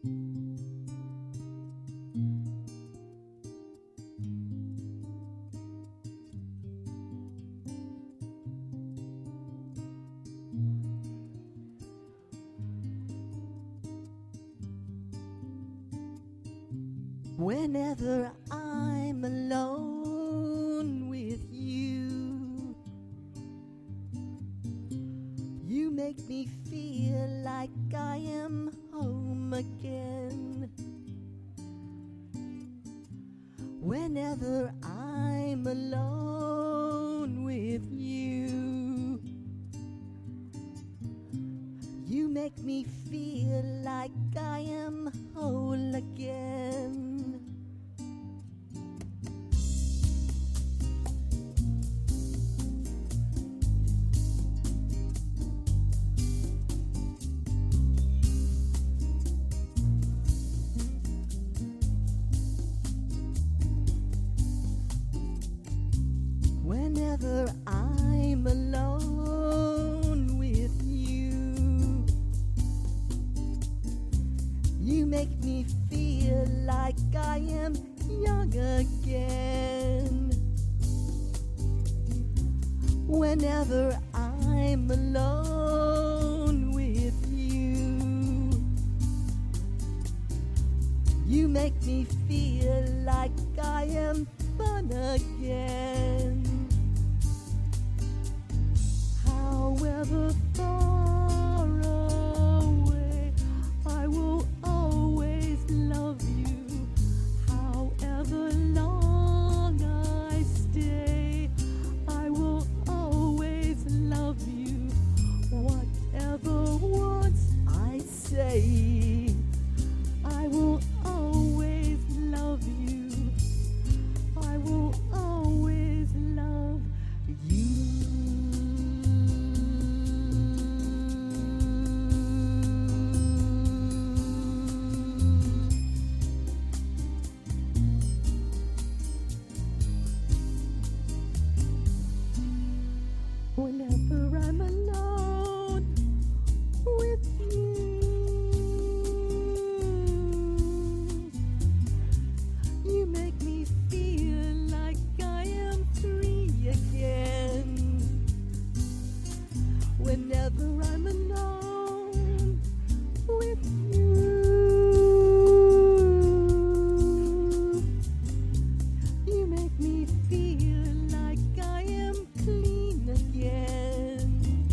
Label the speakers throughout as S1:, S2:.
S1: Whenever I'm alone with you, you make me feel like I am home again. Whenever I'm alone with you, you make me feel like I am whole again. Whenever I'm alone with you, you make me feel like I am young again. Whenever I'm alone with you, you make me feel like I am fun again. However far away, I will always love you. However long I stay, I will always love you. Whatever words I say, I will always love you. I will always love you. Whenever I'm alone with you, you make me feel like I am free again. Whenever I'm alone with you, you make me feel like I am clean again.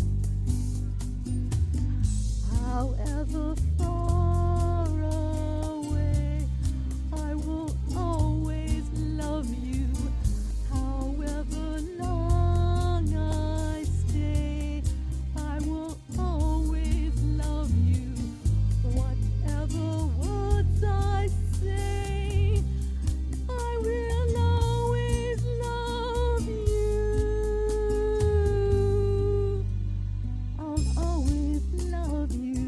S1: However far away, I will always love you. However long I stay, I will always love you. Whatever words I say, I will always love you. I'll always love you.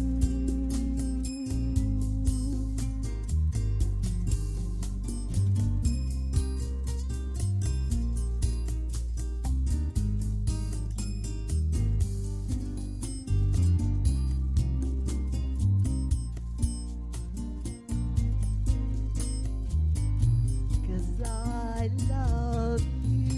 S1: 'Cause I love you.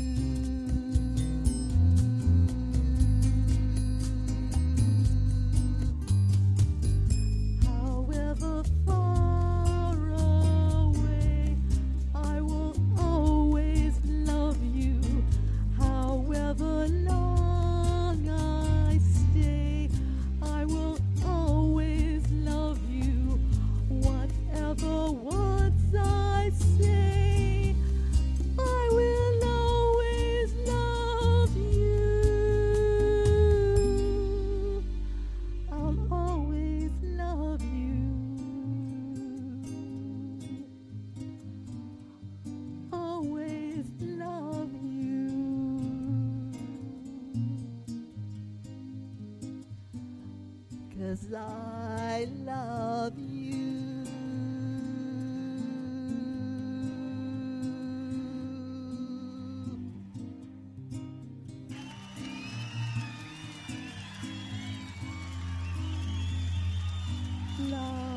S1: However far away, I will always love you. However long I stay, I will always love you. Whatever words I say, I will always love you. I'll always love you. Always love you. 'Cause I love you. Love.